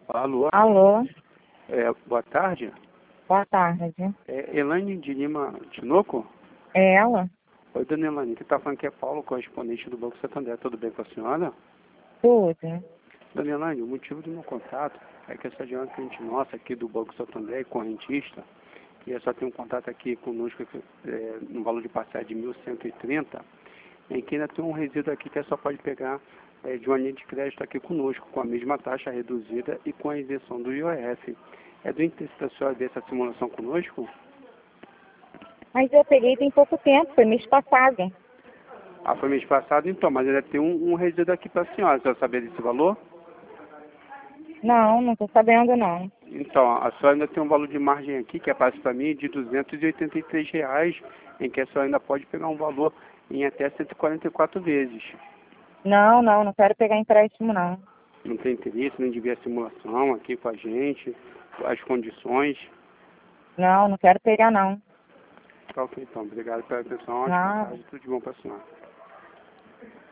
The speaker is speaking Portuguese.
Alô, Alô, boa tarde. boa tarde. É Elaine de Lima Tinoco? É ela? Oi, dona Elaine, que está falando que é Paulo, correspondente do Banco Santander. Tudo bem com a senhora? Tudo. Dona Elaine, o motivo do meu contato é que essa de uma cliente nossa aqui do Banco Santander, correntista, que só tem um contato aqui conosco no valor de passagem de 1.130, em que ainda tem um resíduo aqui que só pode pegar de uma linha de crédito aqui conosco, com a mesma taxa reduzida e com a isenção do IOF. É do interesse da senhora dessa simulação conosco? Mas eu peguei tem pouco tempo, foi mês passado. Ah, foi mês passado, então, mas ainda tem um resíduo aqui para a senhora. A senhora saber desse valor? Não, não estou sabendo não. Então, a senhora ainda tem um valor de margem aqui, que aparece para mim, de R$ 283, em que a senhora ainda pode pegar um valor em até 144 vezes. Não quero pegar empréstimo não. Não tem interesse, nem de ver a simulação aqui com a gente, as condições. Não quero pegar não. Tá ok, então. Obrigado pela atenção. Ótima Não. tarde. Tudo de bom para a senhora.